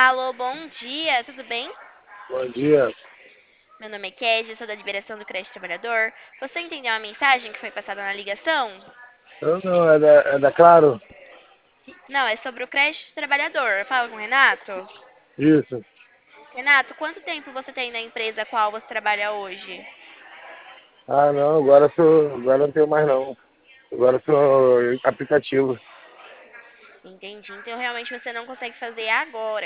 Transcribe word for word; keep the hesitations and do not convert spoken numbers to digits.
Alô, bom dia, tudo bem? Bom dia. Meu nome é Kézia, sou da Liberação do Crédito Trabalhador. Você entendeu a mensagem que foi passada na ligação? Eu não, é da, é da Claro? Não, é sobre o crédito trabalhador. Fala com o Renato. Isso. Renato, quanto tempo você tem na empresa a qual você trabalha hoje? Ah, não, agora sou, agora não tenho mais não. Agora sou aplicativo. Entendi. Então realmente você não consegue fazer agora.